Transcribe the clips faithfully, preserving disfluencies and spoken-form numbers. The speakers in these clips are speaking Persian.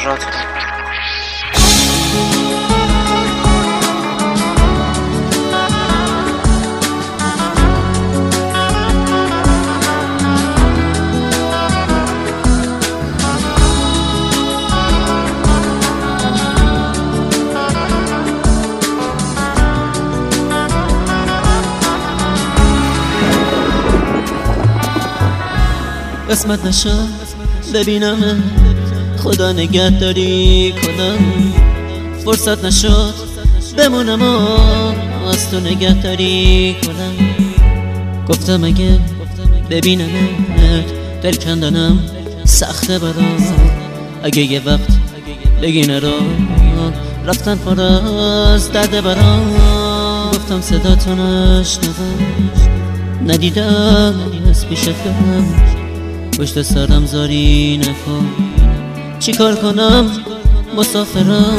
ذرات قسمت نشد ببینم خدا نگهداری کنم، فرصت نشد بمونم و از تو نگهداری کنم. گفتم اگه ببینمت دل کندنم سخته برام، اگه یه وقت بگی نرو رفتن پر از درد برام. گفتم صدا تو نشنوم ندیدم از پیشت برم، پشت سرم زاری نکن چی کار کنم مسافرم.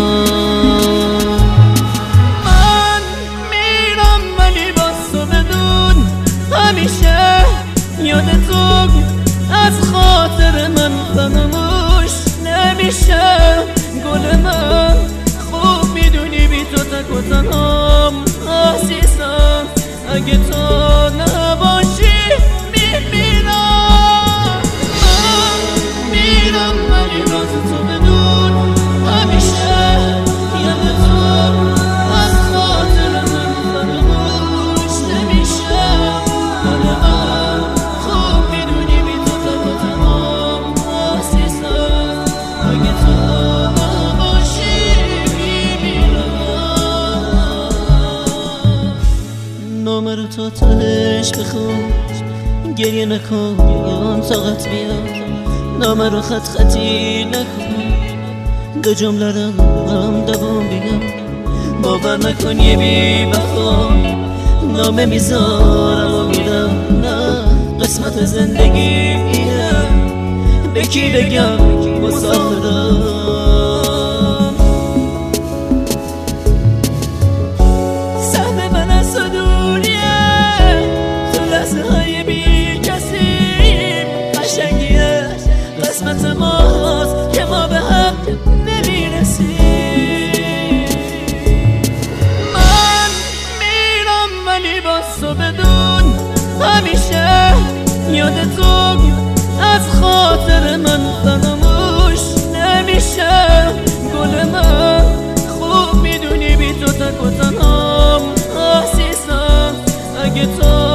من میرم ولی باز تو بدون همیشه یاد تو از خاطر من فراموش نمیشه. گل من خوب میدونی بی تو تک و تنهام عزیزم، اگه تو نباشی میمیرم. نامه رو تا تهش بخون، گریه نکن طاقت بیاد، نامه رو خط خطی نکن، دو جمله رو هم دوام بگم. باور نکن یه بی وفا نامه میذارم و میرم، نه قسمت زندگی اینه، به کی بگم مسافرم. قسمت ماست که ما به هم نمیرسیم. من میرم ولی باز تو بدون همیشه یاد تو از خاطر من فراموش نمیشه. گل من خوب میدونی بی تو تک و تنهام عزیزم، اگه تو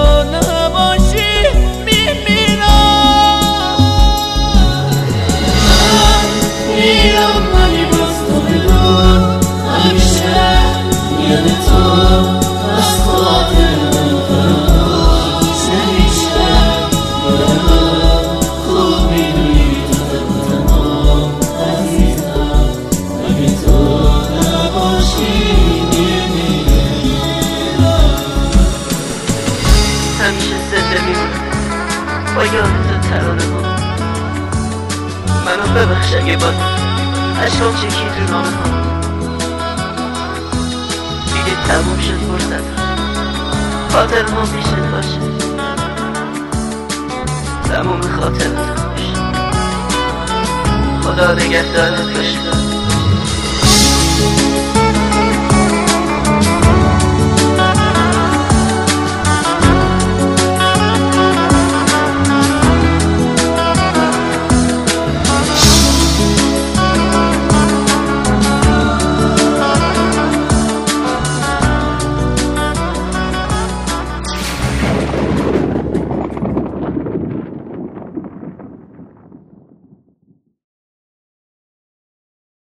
همیشه زنده میمونم با یادت ترانه ها. منو ببخش اگه با عشقام چکی تو نامه ها. دیگه تموم شد فرصت خاطر ما پیشت باشه، تموم خاطرت خوش. خدا نگهدارت باشه.